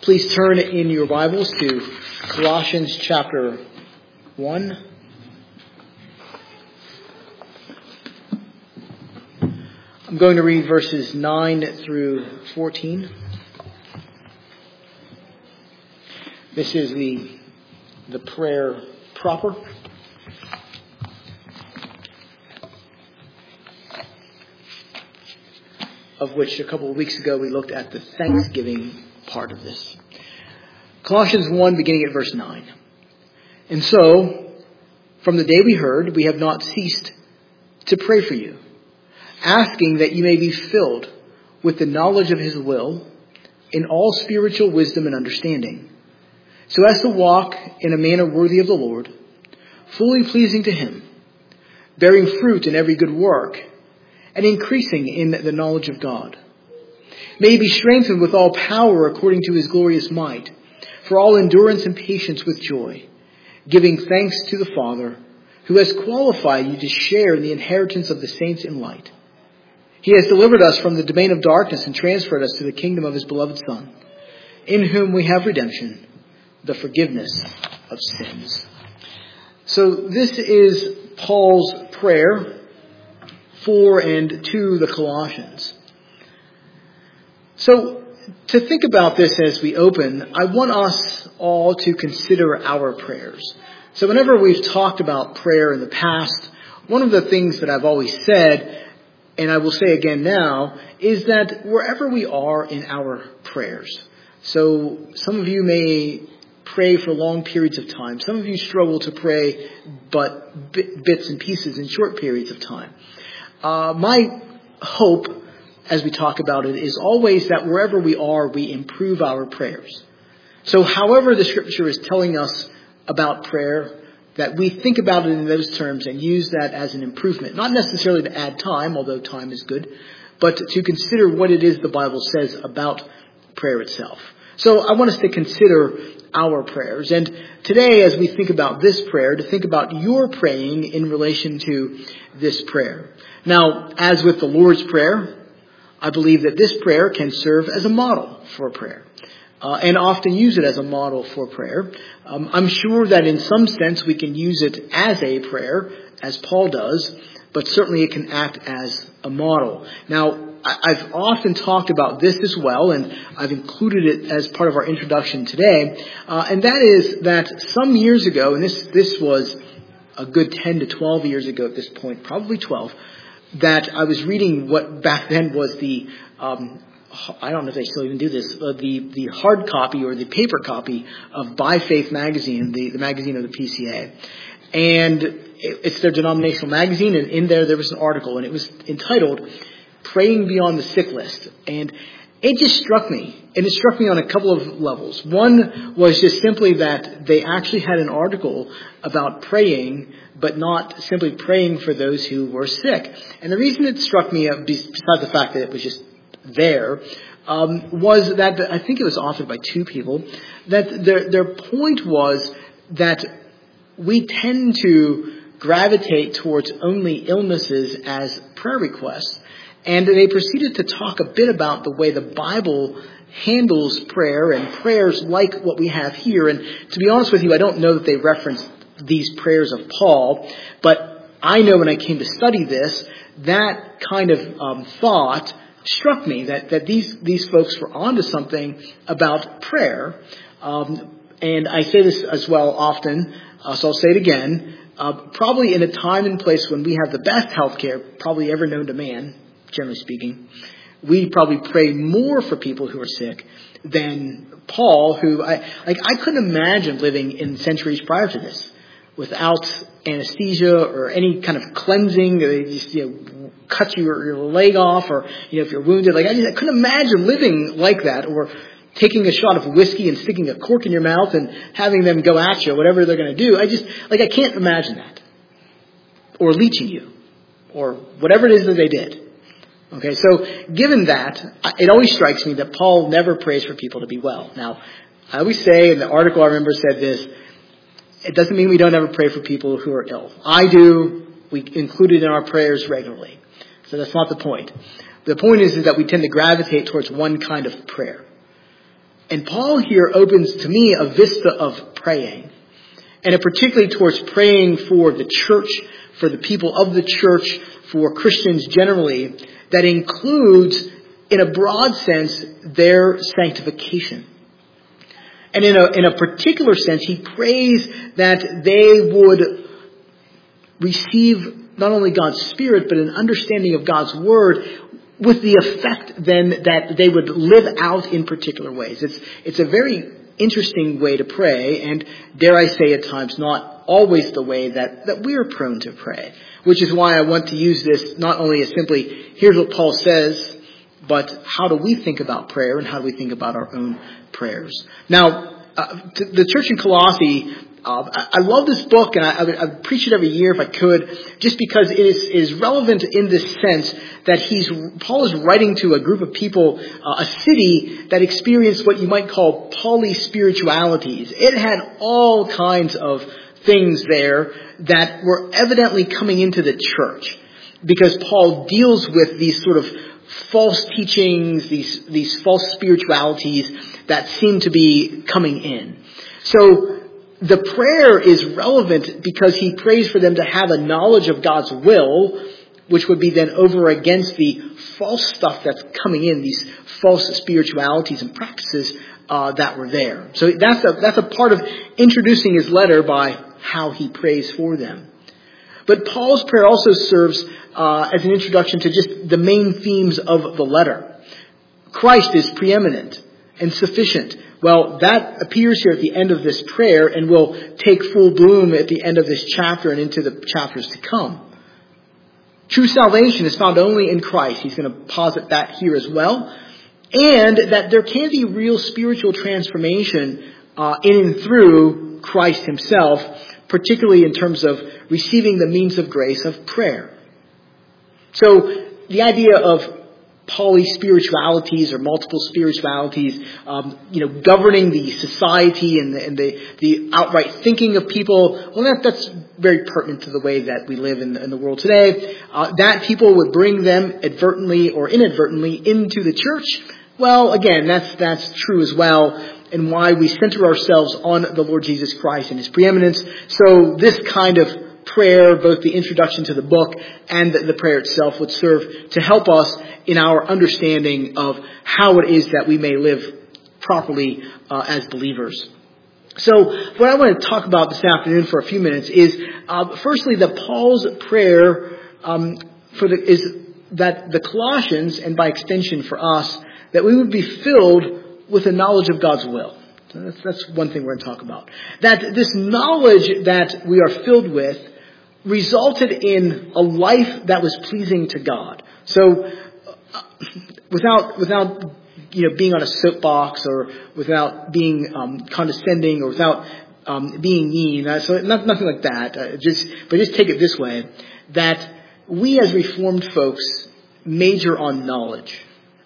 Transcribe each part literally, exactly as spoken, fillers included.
Please turn in your Bibles to Colossians chapter one. I'm going to read verses nine through fourteen. This is the, the prayer proper. Of which a couple of weeks ago we looked at the Thanksgiving part of this. Colossians one, beginning at verse nine. And so, from the day we heard, we have not ceased to pray for you, asking that you may be filled with the knowledge of His will in all spiritual wisdom and understanding, so as to walk in a manner worthy of the Lord, fully pleasing to Him, bearing fruit in every good work, and increasing in the knowledge of God. May you be strengthened with all power according to His glorious might, for all endurance and patience with joy, giving thanks to the Father, who has qualified you to share in the inheritance of the saints in light. He has delivered us from the domain of darkness and transferred us to the kingdom of His beloved Son, in whom we have redemption, the forgiveness of sins. So this is Paul's prayer for and to the Colossians. So, to think about this as we open, I want us all to consider our prayers. So whenever we've talked about prayer in the past, one of the things that I've always said, and I will say again now, is that wherever we are in our prayers, so some of you may pray for long periods of time. Some of you struggle to pray but bits and pieces in short periods of time. Uh, my hope, as we talk about it, is always that wherever we are, we improve our prayers. So however the Scripture is telling us about prayer, that we think about it in those terms and use that as an improvement. Not necessarily to add time, although time is good, but to consider what it is the Bible says about prayer itself. So I want us to consider our prayers. And today, as we think about this prayer, to think about your praying in relation to this prayer. Now, as with the Lord's Prayer, I believe that this prayer can serve as a model for prayer, uh, and often use it as a model for prayer. Um, I'm sure that in some sense we can use it as a prayer, as Paul does, but certainly it can act as a model. Now, I've often talked about this as well, and I've included it as part of our introduction today, uh, and that is that some years ago, and this, this was a good ten to twelve years ago at this point, probably twelve, that I was reading what back then was the, um, I don't know if they still even do this, uh, the, the hard copy or the paper copy of By Faith magazine, the, the magazine of the P C A. And it, it's their denominational magazine, and in there there was an article, and it was entitled, Praying Beyond the Sick List. And it just struck me, and it struck me on a couple of levels. One was just simply that they actually had an article about praying, but not simply praying for those who were sick. And the reason it struck me, besides the fact that it was just there, um, was that I think it was authored by two people, that their, their point was that we tend to gravitate towards only illnesses as prayer requests. And they proceeded to talk a bit about the way the Bible handles prayer and prayers like what we have here. And to be honest with you, I don't know that they referenced these prayers of Paul, but I know when I came to study this, that kind of um, thought struck me, that, that these, these folks were onto something about prayer. Um, and I say this as well often, uh, so I'll say it again, uh, probably in a time and place when we have the best health care probably ever known to man, generally speaking, we probably pray more for people who are sick than Paul, who I like. I couldn't imagine living in centuries prior to this without anesthesia or any kind of cleansing. They just, you know, cut your, your leg off, or you know, if you're wounded. Like I, just, I couldn't imagine living like that, or taking a shot of whiskey and sticking a cork in your mouth and having them go at you, whatever they're going to do. I just like I can't imagine that, or leeching you, or whatever it is that they did. Okay, so given that, it always strikes me that Paul never prays for people to be well. Now, I always say, and the article I remember said this, it doesn't mean we don't ever pray for people who are ill. I do. We include it in our prayers regularly. So that's not the point. The point is, is that we tend to gravitate towards one kind of prayer. And Paul here opens to me a vista of praying. And particularly towards praying for the church, for the people of the church, for Christians generally, that includes, in a broad sense, their sanctification. And in a, in a particular sense, he prays that they would receive not only God's Spirit, but an understanding of God's Word, with the effect then that they would live out in particular ways. It's, it's a very interesting way to pray, and dare I say at times not always the way that, that we are prone to pray. Which is why I want to use this not only as simply, here's what Paul says, but how do we think about prayer and how do we think about our own prayers? Now, uh, the church in Colossae, uh, I, I love this book, and I, I, would, I would preach it every year if I could, just because it is, is relevant in this sense that he's Paul is writing to a group of people, uh, a city that experienced what you might call poly-spiritualities. It had all kinds of things there that were evidently coming into the church, because Paul deals with these sort of false teachings, these these false spiritualities that seem to be coming in. So the prayer is relevant because he prays for them to have a knowledge of God's will, which would be then over against the false stuff that's coming in, these false spiritualities and practices uh, that were there. So that's a that's a part of introducing his letter by how he prays for them. But Paul's prayer also serves uh, as an introduction to just the main themes of the letter. Christ is preeminent and sufficient. Well, that appears here at the end of this prayer and will take full bloom at the end of this chapter and into the chapters to come. True salvation is found only in Christ. He's going to posit that here as well. And that there can be real spiritual transformation uh, in and through Christ himself, particularly in terms of receiving the means of grace of prayer. So the idea of poly-spiritualities or multiple spiritualities, um, you know, governing the society and the, and the, the outright thinking of people, well, that, that's very pertinent to the way that we live in the, in the world today. Uh, that people would bring them advertently or inadvertently into the church. Well, again, that's that's true as well, and why we center ourselves on the Lord Jesus Christ and his preeminence. So this kind of prayer, both the introduction to the book and the prayer itself, would serve to help us in our understanding of how it is that we may live properly uh, as believers. So what I want to talk about this afternoon for a few minutes is, uh, firstly, that Paul's prayer um, for the, is that the Colossians, and by extension for us, that we would be filled with a knowledge of God's will. So that's, that's one thing we're going to talk about. That this knowledge that we are filled with resulted in a life that was pleasing to God. So uh, without without you know being on a soapbox, or without being um, condescending, or without um, being mean, uh, so not, nothing like that. Uh, just but just take it this way: that we as Reformed folks major on knowledge.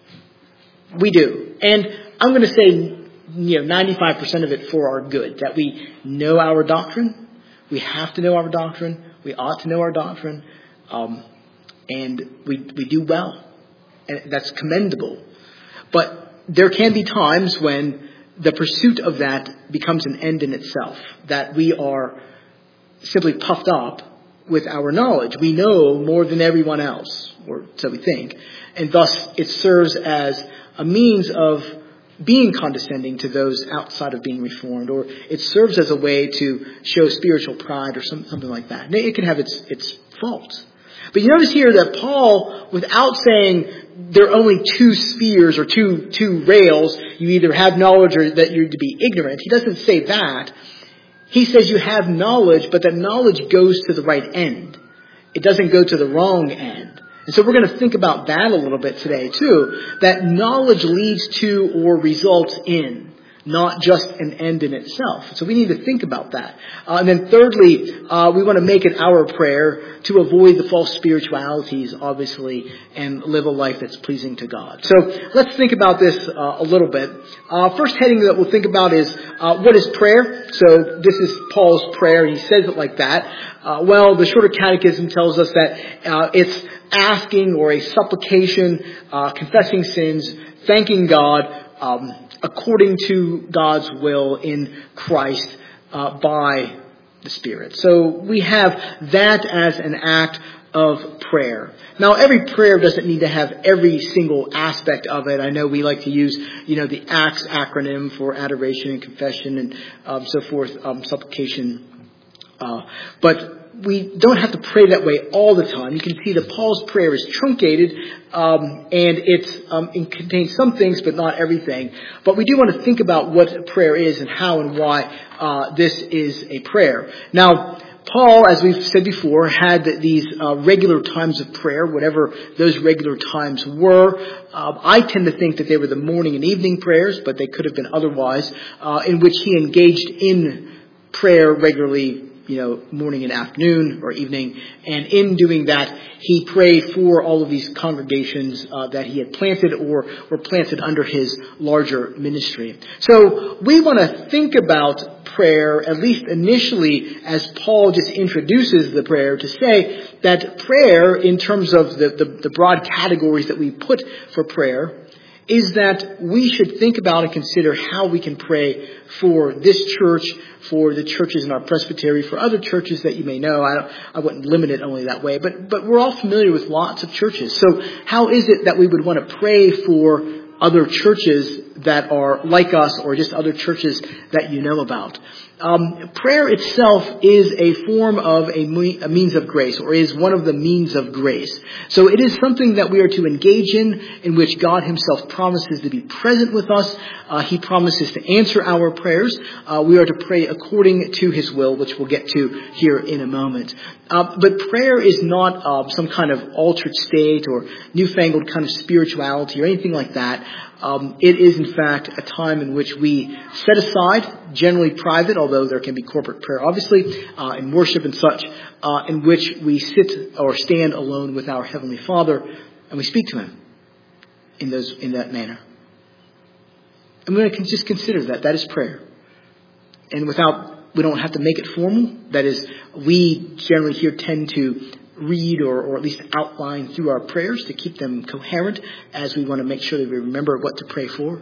We do, and I'm going to say, you know, ninety-five percent of it for our good. That we know our doctrine. We have to know our doctrine. We ought to know our doctrine, um, and we we do well, and that's commendable. But there can be times when the pursuit of that becomes an end in itself, that we are simply puffed up with our knowledge. We know more than everyone else, or so we think, and thus it serves as a means of being condescending to those outside of being Reformed, or it serves as a way to show spiritual pride or some, something like that. And it can have its its faults. But you notice here that Paul, without saying there are only two spheres or two two rails, you either have knowledge or that you're to be ignorant, he doesn't say that. He says you have knowledge, but that knowledge goes to the right end. It doesn't go to the wrong end. And so we're going to think about that a little bit today too, that knowledge leads to or results in, not just an end in itself. So we need to think about that. Uh, and then thirdly, uh, we want to make it our prayer to avoid the false spiritualities, obviously, and live a life that's pleasing to God. So let's think about this uh, a little bit. Uh, first heading that we'll think about is, uh, what is prayer? So this is Paul's prayer. He says it like that. Uh, well, the Shorter Catechism tells us that uh, it's asking or a supplication, uh, confessing sins, thanking God, um, according to God's will in Christ uh, by the Spirit. So we have that as an act of prayer. Now, every prayer doesn't need to have every single aspect of it. I know we like to use, you know, the ACTS acronym for adoration and confession and um, so forth, um, supplication. Uh, but we don't have to pray that way all the time. You can see that Paul's prayer is truncated, um, and it's, um, it contains some things, but not everything. But we do want to think about what prayer is and how and why uh, this is a prayer. Now, Paul, as we've said before, had these uh, regular times of prayer, whatever those regular times were. Uh, I tend to think that they were the morning and evening prayers, but they could have been otherwise, uh, in which he engaged in prayer regularly, you know, morning and afternoon or evening. And in doing that, he prayed for all of these congregations uh, that he had planted or were planted under his larger ministry. So we want to think about prayer, at least initially, as Paul just introduces the prayer, to say that prayer, in terms of the, the, the broad categories that we put for prayer, is that we should think about and consider how we can pray for this church, for the churches in our presbytery, for other churches that you may know. I, don't, I wouldn't limit it only that way, but, but we're all familiar with lots of churches. So how is it that we would want to pray for other churches that are like us, or just other churches that you know about? Um, prayer itself is a form of a, me- a means of grace, or is one of the means of grace. So it is something that we are to engage in, in which God himself promises to be present with us. Uh, he promises to answer our prayers. Uh, we are to pray according to his will, which we'll get to here in a moment. Uh, but prayer is not uh, some kind of altered state or newfangled kind of spirituality or anything like that. Um, it is, in fact, a time in which we set aside, generally private, although there can be corporate prayer, obviously, uh, and worship and such, uh, in which we sit or stand alone with our Heavenly Father, and we speak to him in those in that manner. And we're going to just consider that. That is prayer. And without, we don't have to make it formal. That is, we generally here tend to read or, or at least outline through our prayers to keep them coherent, as we want to make sure that we remember what to pray for.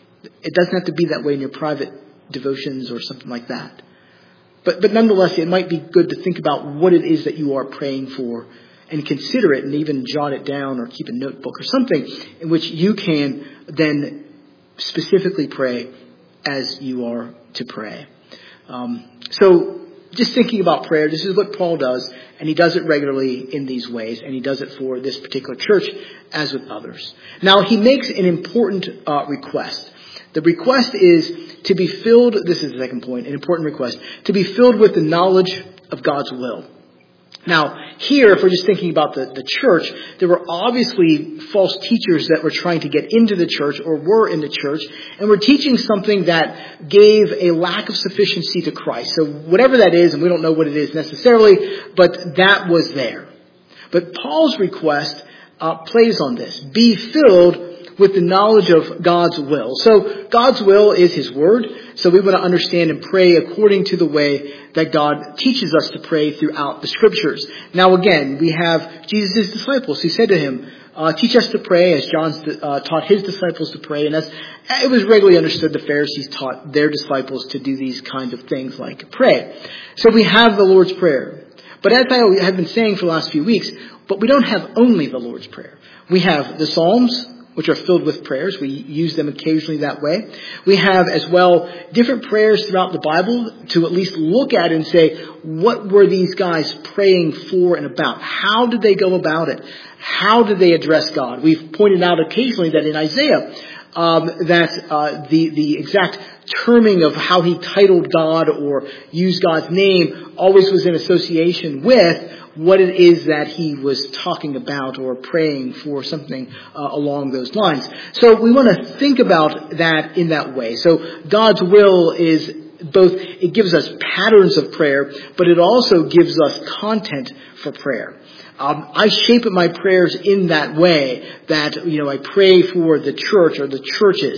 It doesn't have to be that way in your private devotions or something like that. But but nonetheless, it might be good to think about what it is that you are praying for and consider it, and even jot it down or keep a notebook or something in which you can then specifically pray as you are to pray. Um, so just thinking about prayer, this is what Paul does, and he does it regularly in these ways, and he does it for this particular church as with others. Now, he makes an important uh, request. The request is to be filled, this is the second point, an important request, to be filled with the knowledge of God's will. Now, here, if we're just thinking about the, the church, there were obviously false teachers that were trying to get into the church or were in the church and were teaching something that gave a lack of sufficiency to Christ. So whatever that is, and we don't know what it is necessarily, but that was there. But Paul's request uh, plays on this. Be filled with the knowledge of God's will. So God's will is his word. So we want to understand and pray according to the way that God teaches us to pray throughout the scriptures. Now again, we have Jesus' disciples who said to him, uh, teach us to pray as John uh, taught his disciples to pray. And as it was regularly understood, the Pharisees taught their disciples to do these kinds of things like pray. So we have the Lord's Prayer. But as I have been saying for the last few weeks, but we don't have only the Lord's Prayer. We have the Psalms, which are filled with prayers. We use them occasionally that way. We have as well different prayers throughout the Bible to at least look at and say, what were these guys praying for and about? How did they go about it? How did they address God? We've pointed out occasionally that in Isaiah, um, that uh, the, the exact terming of how he titled God or used God's name always was in association with what it is that he was talking about or praying for, something uh, along those lines. So we want to think about that in that way. So God's will is both, it gives us patterns of prayer, but it also gives us content for prayer. Um, I shape my prayers in that way that, you know, I pray for the church or the churches.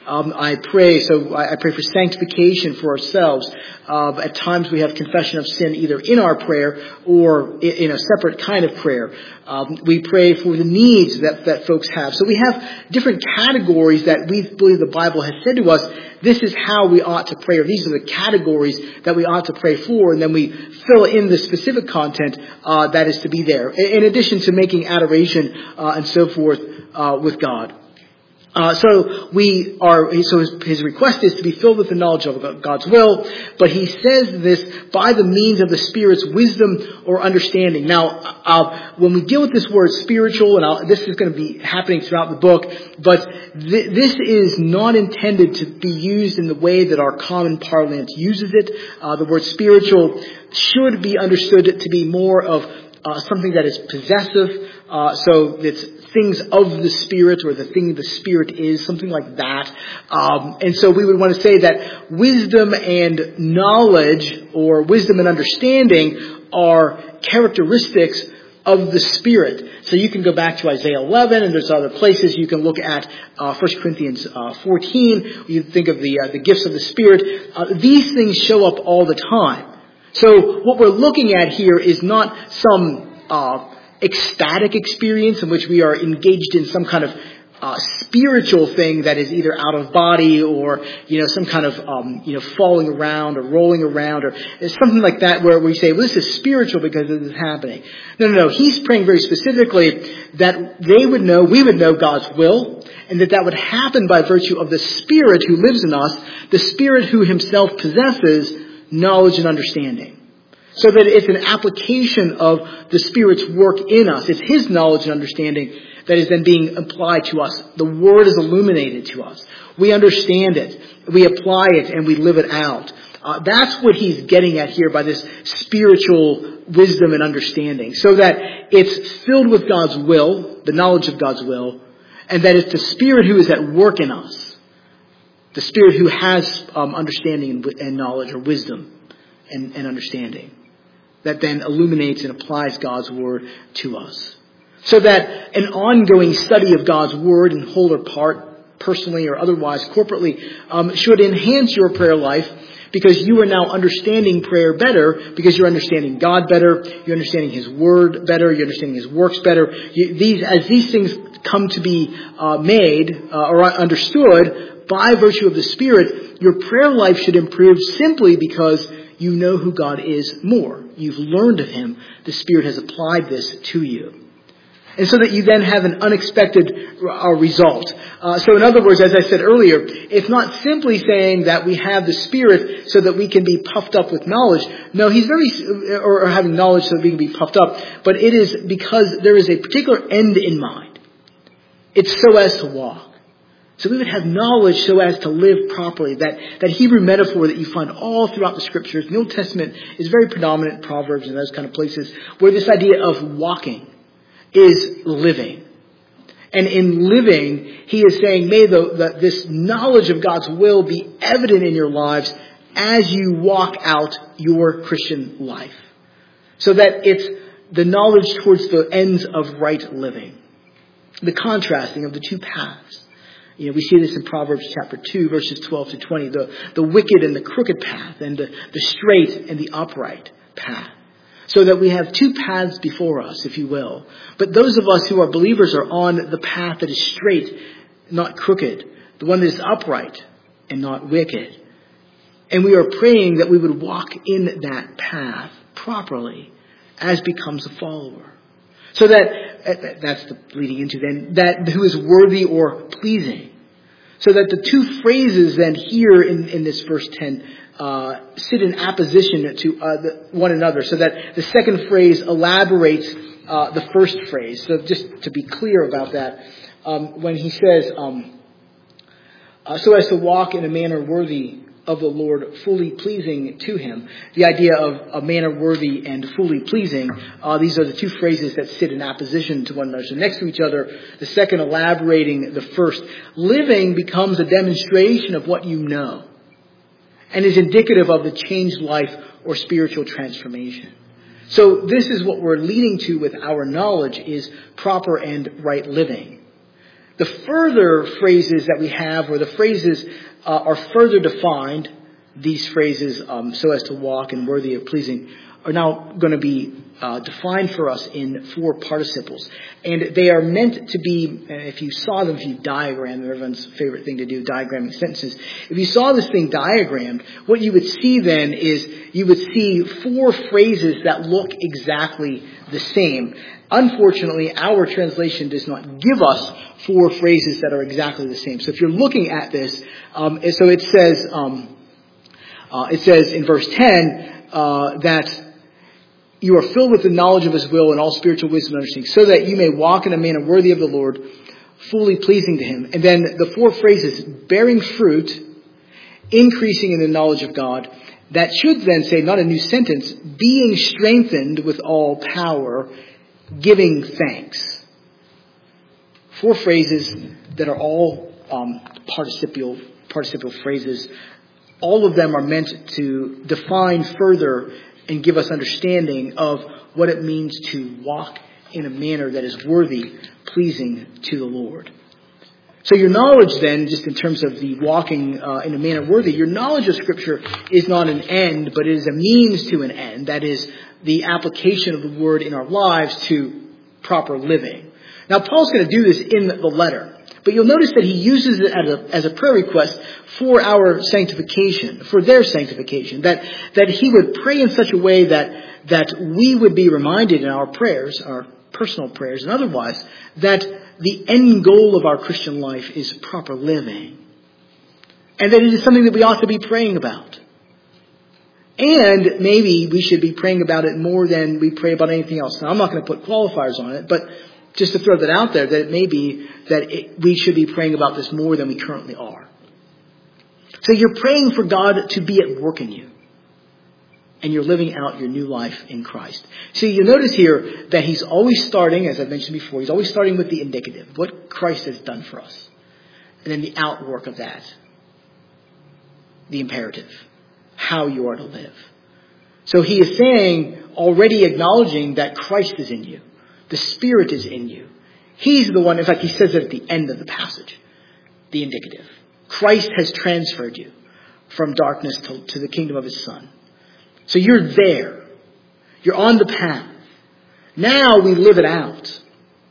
Um, I pray, so I, I pray for sanctification for ourselves. Uh, at times we have confession of sin either in our prayer or in, in a separate kind of prayer. Um, we pray for the needs that, that folks have. So we have different categories that we believe the Bible has said to us, this is how we ought to pray, or these are the categories that we ought to pray for, and then we fill in the specific content uh, that is to be there, in addition to making adoration uh, and so forth uh, with God. Uh, so we are, so his, his request is to be filled with the knowledge of God's will, but he says this by the means of the Spirit's wisdom or understanding. Now, uh, when we deal with this word spiritual, and I'll, this is going to be happening throughout the book, but th- this is not intended to be used in the way that our common parlance uses it. Uh, the word spiritual should be understood to be more of uh, something that is possessive, uh, so it's things of the Spirit, or the thing the Spirit is, something like that. Um, and so we would want to say that wisdom and knowledge, or wisdom and understanding, are characteristics of the Spirit. So you can go back to Isaiah eleven, and there's other places. You can look at uh, First Corinthians uh, fourteen. You think of the uh, the gifts of the Spirit. Uh, these things show up all the time. So what we're looking at here is not some uh ecstatic experience in which we are engaged in some kind of uh, spiritual thing that is either out of body, or, you know, some kind of, um, you know, falling around or rolling around, or something like that, where we say, well, this is spiritual because this is happening. No, no, no. He's praying very specifically that they would know, we would know God's will, and that that would happen by virtue of the Spirit who lives in us, the Spirit who himself possesses knowledge and understanding. So that it's an application of the Spirit's work in us. It's his knowledge and understanding that is then being applied to us. The Word is illuminated to us. We understand it. We apply it and we live it out. Uh, that's what he's getting at here by this spiritual wisdom and understanding. So that it's filled with God's will, the knowledge of God's will, and that it's the Spirit who is at work in us. The Spirit who has um, understanding and, and knowledge, or wisdom and, and understanding, that then illuminates and applies God's Word to us. So that an ongoing study of God's Word in whole or part, personally or otherwise, corporately, um, should enhance your prayer life, because you are now understanding prayer better, because you're understanding God better, you're understanding his Word better, you're understanding his works better. You, these, as these things come to be uh, made uh, or understood by virtue of the Spirit, your prayer life should improve simply because you know who God is more. You've learned of him. The Spirit has applied this to you. And so that you then have an unexpected uh, result. Uh, so in other words, as I said earlier, it's not simply saying that we have the Spirit so that we can be puffed up with knowledge. No, he's very, or, or having knowledge so that we can be puffed up. But it is because there is a particular end in mind. It's so as to walk. So we would have knowledge so as to live properly. That, that Hebrew metaphor that you find all throughout the Scriptures, the Old Testament is very predominant, Proverbs and those kind of places, where this idea of walking is living. And in living, he is saying, may the, the, this knowledge of God's will be evident in your lives as you walk out your Christian life. So that it's the knowledge towards the ends of right living. The contrasting of the two paths. You know, we see this in Proverbs chapter two, verses twelve to twenty. The, the wicked and the crooked path, and the, the straight and the upright path. So that we have two paths before us, if you will. But those of us who are believers are on the path that is straight, not crooked. The one that is upright and not wicked. And we are praying that we would walk in that path properly as becomes a follower. So that, that's the leading into then, that who is worthy or pleasing. So that the two phrases then here in, in this verse ten uh, sit in apposition to uh, the, one another. So that the second phrase elaborates uh, the first phrase. So just to be clear about that, um, when he says, um, uh, so as to walk in a manner worthy of the Lord, fully pleasing to him. The idea of a manner worthy and fully pleasing, uh, these are the two phrases that sit in opposition to one another. So next to each other, the second elaborating the first. Living becomes a demonstration of what you know and is indicative of the changed life or spiritual transformation. So this is what we're leading to with our knowledge, is proper and right living. the further phrases that we have, where the phrases uh, are further defined, these phrases, um, so as to walk and worthy of pleasing, are now going to be uh, defined for us in four participles. And they are meant to be, if you saw them, if you diagram them, everyone's favorite thing to do, diagramming sentences. If you saw this thing diagrammed, what you would see then is you would see four phrases that look exactly the same. Unfortunately, our translation does not give us four phrases that are exactly the same. So if you're looking at this, um, so it says, um, uh, it says in verse ten uh, that you are filled with the knowledge of His will and all spiritual wisdom and understanding, so that you may walk in a manner worthy of the Lord, fully pleasing to Him. And then the four phrases, bearing fruit, increasing in the knowledge of God. That should then say, not a new sentence, being strengthened with all power, giving thanks. Four phrases that are all um, participial, participial phrases. All of them are meant to define further and give us understanding of what it means to walk in a manner that is worthy, pleasing to the Lord. So your knowledge then, just in terms of the walking uh, in a manner worthy, your knowledge of Scripture is not an end, but it is a means to an end. That is the application of the Word in our lives to proper living. Now, Paul's going to do this in the letter. But you'll notice that he uses it as a, as a prayer request for our sanctification, for their sanctification. That, that he would pray in such a way that, that we would be reminded in our prayers, our personal prayers and otherwise, that the end goal of our Christian life is proper living. And that it is something that we ought to be praying about. And maybe we should be praying about it more than we pray about anything else. Now, I'm not going to put qualifiers on it, but just to throw that out there, that it may be that it, we should be praying about this more than we currently are. So you're praying for God to be at work in you. And you're living out your new life in Christ. See, you notice here that he's always starting, as I mentioned before, he's always starting with the indicative, what Christ has done for us. And then the outwork of that, the imperative, how you are to live. So he is saying, already acknowledging that Christ is in you. The Spirit is in you. He's the one, in fact, he says it at the end of the passage, the indicative. Christ has transferred you from darkness to, to the kingdom of His Son. So you're there. You're on the path. Now we live it out.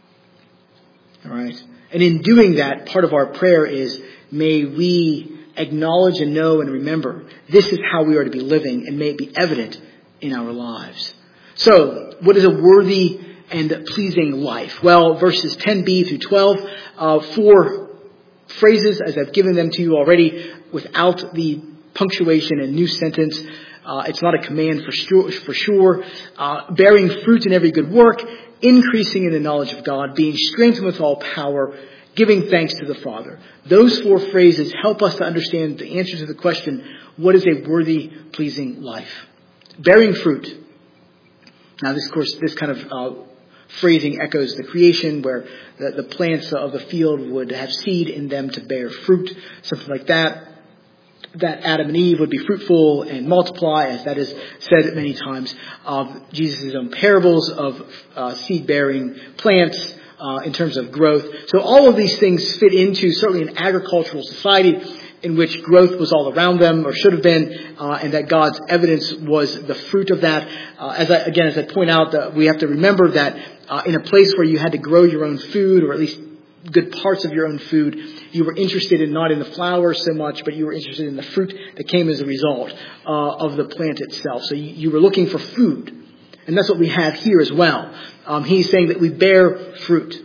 All right? And in doing that, part of our prayer is, may we acknowledge and know and remember this is how we are to be living, and may it be evident in our lives. So, what is a worthy and pleasing life? Well, verses ten b through twelve, uh, four phrases, as I've given them to you already, without the punctuation and new sentence. Uh, it's not a command for sure. For sure. Uh, bearing fruit in every good work, increasing in the knowledge of God, being strengthened with all power, giving thanks to the Father. Those four phrases help us to understand the answer to the question, what is a worthy, pleasing life? Bearing fruit. Now, this, of course, this kind of uh, phrasing echoes the creation, where the, the plants of the field would have seed in them to bear fruit, something like that. That Adam and Eve would be fruitful and multiply, as that is said many times of Jesus' own parables of uh, seed-bearing plants uh, in terms of growth. So all of these things fit into certainly an agricultural society in which growth was all around them, or should have been, uh, and that God's evidence was the fruit of that. Uh, as I, again, as I point out, that we have to remember that uh, in a place where you had to grow your own food, or at least good parts of your own food, you were interested in not in the flower so much, but you were interested in the fruit that came as a result uh, of the plant itself. So you, you were looking for food. And that's what we have here as well. Um, he's saying that we bear fruit.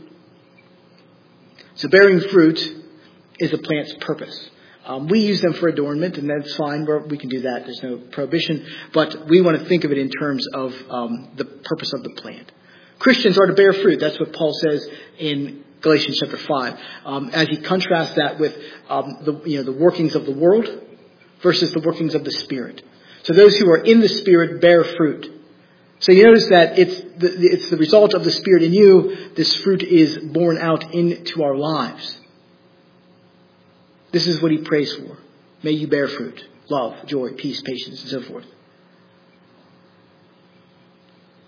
So bearing fruit is a plant's purpose. Um, we use them for adornment, and that's fine. We're, we can do that. There's no prohibition. But we want to think of it in terms of um, the purpose of the plant. Christians are to bear fruit. That's what Paul says in Galatians chapter five, um, as he contrasts that with um, the you know the workings of the world versus the workings of the Spirit. So those who are in the Spirit bear fruit. So you notice that it's the, it's the result of the Spirit in you. This fruit is born out into our lives. This is what he prays for. May you bear fruit, love, joy, peace, patience, and so forth.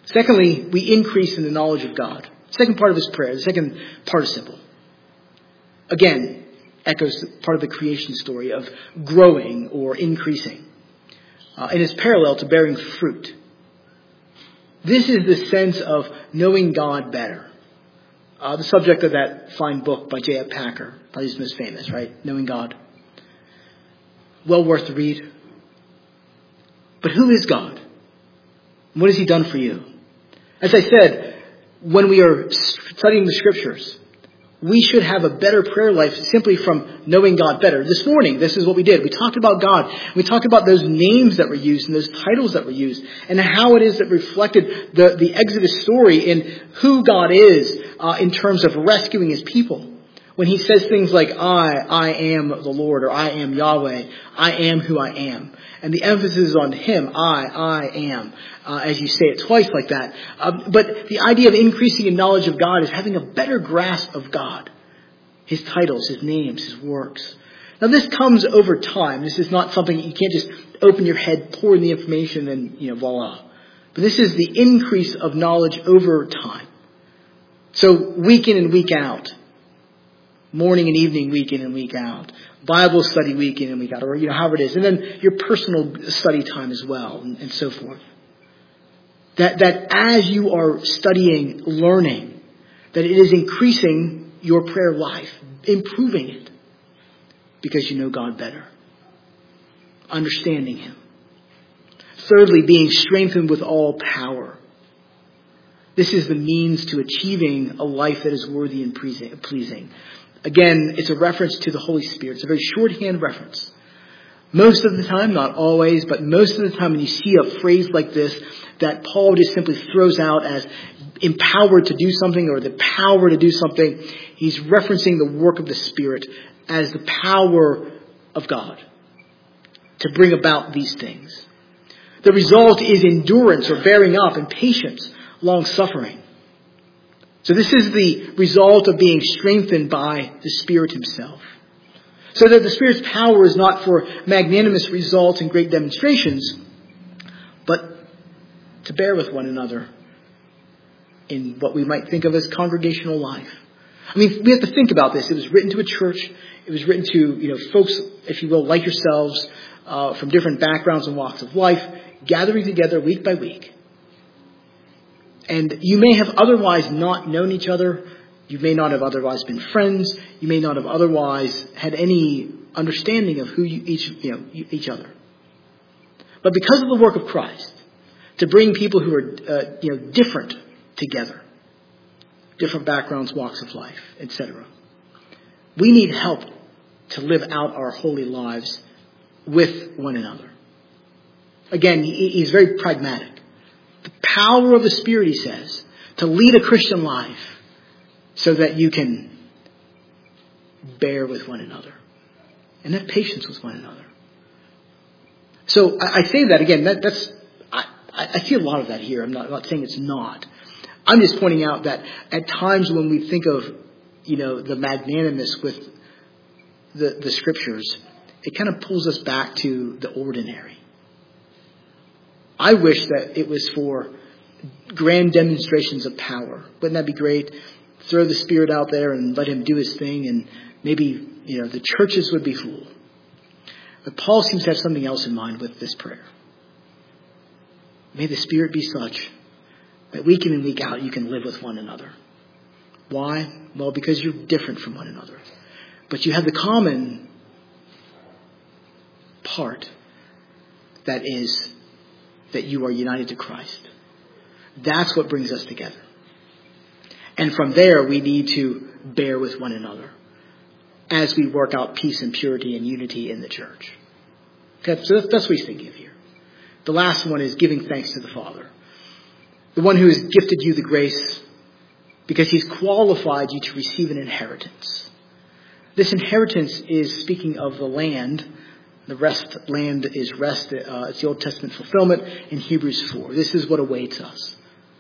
Secondly, we increase in the knowledge of God. Second part of his prayer, the second participle. Again, echoes part of the creation story of growing or increasing. Uh, and is parallel to bearing fruit. This is the sense of knowing God better. Uh, the subject of that fine book by J F Packer, probably his most famous, right? Knowing God. Well worth the read. But who is God? What has he done for you? As I said, when we are studying the scriptures, we should have a better prayer life simply from knowing God better. This morning, this is what we did. We talked about God. We talked about those names that were used and those titles that were used and how it is that reflected the, the Exodus story in who God is uh, in terms of rescuing his people. When he says things like, I, I am the Lord, or I am Yahweh, I am who I am. And the emphasis is on him, I, I am, uh, as you say it twice like that. Uh, but the idea of increasing in knowledge of God is having a better grasp of God. His titles, his names, his works. Now this comes over time. This is not something you can't just open your head, pour in the information, and, you know, voila. But this is the increase of knowledge over time. So week in and week out. Morning and evening, week in and week out. Bible study week in and week out, or, you know, however it is. And then your personal study time as well, and, and so forth. That, that as you are studying, learning, that it is increasing your prayer life, improving it, because you know God better. Understanding him. Thirdly, being strengthened with all power. This is the means to achieving a life that is worthy and pleasing. Again, it's a reference to the Holy Spirit. It's a very shorthand reference. Most of the time, not always, but most of the time when you see a phrase like this that Paul just simply throws out as empowered to do something or the power to do something, he's referencing the work of the Spirit as the power of God to bring about these things. The result is endurance or bearing up and patience, long-suffering. So this is the result of being strengthened by the Spirit himself. So that the Spirit's power is not for magnanimous results and great demonstrations, but to bear with one another in what we might think of as congregational life. I mean, we have to think about this. It was written to a church. It was written to, you know, folks, if you will, like yourselves, uh, from different backgrounds and walks of life, gathering together week by week. And you may have otherwise not known each other. You may not have otherwise been friends. You may not have otherwise had any understanding of who you each, you know, each other. But because of the work of Christ, to bring people who are, uh, you know, different together, different backgrounds, walks of life, et cetera, we need help to live out our holy lives with one another. Again, he's very pragmatic. The power of the Spirit, he says, to lead a Christian life so that you can bear with one another and have patience with one another. So I, I say that again, that, that's, I, I see a lot of that here. I'm not, I'm not saying it's not. I'm just pointing out that at times when we think of, you know, the magnanimous with the, the scriptures, it kind of pulls us back to the ordinary. I wish that it was for grand demonstrations of power. Wouldn't that be great? Throw the Spirit out there and let him do his thing, and maybe, you know, the churches would be full. But Paul seems to have something else in mind with this prayer. May the Spirit be such that week in and week out you can live with one another. Why? Well, because you're different from one another. But you have the common part that is that you are united to Christ. That's what brings us together. And from there, we need to bear with one another as we work out peace and purity and unity in the church. Okay, so that's, that's what he's thinking of here. The last one is giving thanks to the Father. The one who has gifted you the grace because he's qualified you to receive an inheritance. This inheritance is speaking of the land. The rest land is rest. Uh, it's the Old Testament fulfillment in Hebrews four. This is what awaits us.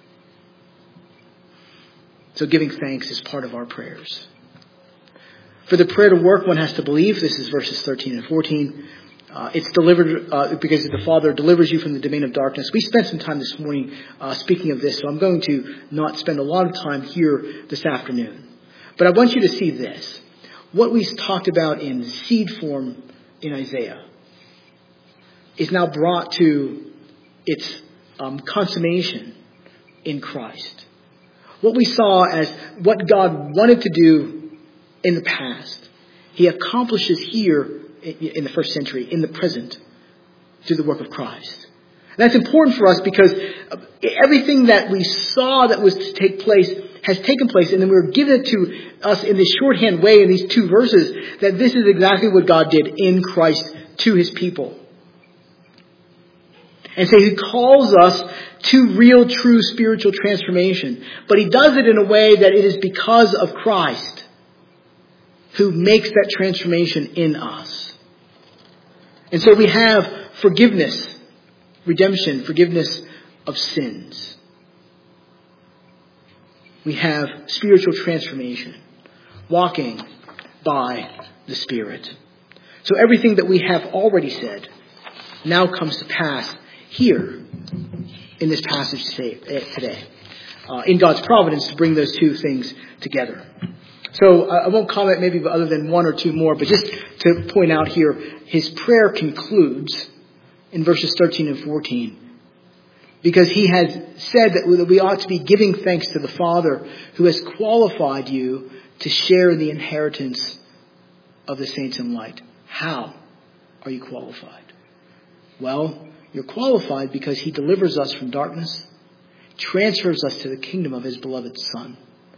So giving thanks is part of our prayers. For the prayer to work, one has to believe. This is verses thirteen and fourteen. Uh, it's delivered uh, because the Father delivers you from the domain of darkness. We spent some time this morning uh, speaking of this, so I'm going to not spend a lot of time here this afternoon. But I want you to see this. what we talked about in seed form in Isaiah is now brought to its um, consummation in Christ. What we saw as what God wanted to do in the past, he accomplishes here in the first century, in the present, through the work of Christ. And that's important for us because everything that we saw that was to take place has taken place, and then we were given it to us in this shorthand way in these two verses, that this is exactly what God did in Christ to his people. And so he calls us to real, true spiritual transformation. But he does it in a way that it is because of Christ who makes that transformation in us. And so we have forgiveness, redemption, forgiveness of sins. We have spiritual transformation, walking by the Spirit. So everything that we have already said now comes to pass here in this passage today, uh, in God's providence to bring those two things together. So uh, I won't comment maybe other than one or two more, but just to point out here, his prayer concludes in verses thirteen and fourteen. Because he has said that we ought to be giving thanks to the Father who has qualified you to share in the inheritance of the saints in light. How are you qualified? Well, you're qualified because he delivers us from darkness, transfers us to the kingdom of his beloved Son.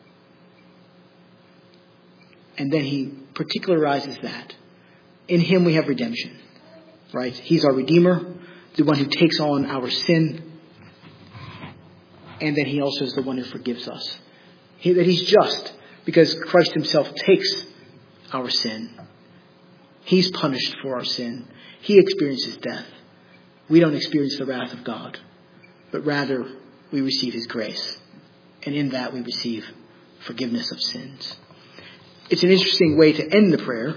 And then he particularizes that. In him we have redemption, right? He's our Redeemer, the one who takes on our sin. And then he also is the one who forgives us. He, that he's just because Christ himself takes our sin. He's punished for our sin. He experiences death. We don't experience the wrath of God, but rather we receive his grace. And in that we receive forgiveness of sins. It's an interesting way to end the prayer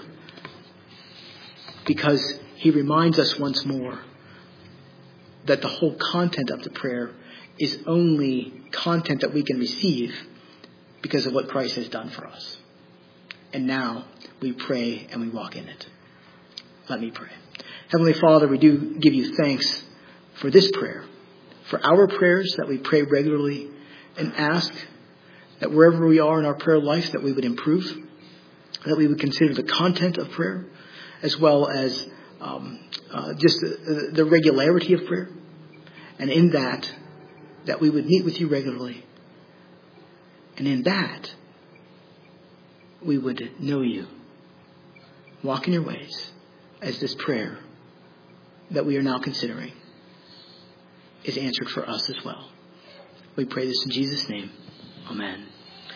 because he reminds us once more that the whole content of the prayer is only content that we can receive because of what Christ has done for us. And now we pray and we walk in it. Let me pray. Heavenly Father, we do give you thanks for this prayer, for our prayers that we pray regularly, and ask that wherever we are in our prayer life that we would improve, that we would consider the content of prayer as well as um, uh, just the, the regularity of prayer. And in that, that we would meet with you regularly. And in that, we would know you. Walk in your ways as this prayer that we are now considering is answered for us as well. We pray this in Jesus' name. Amen.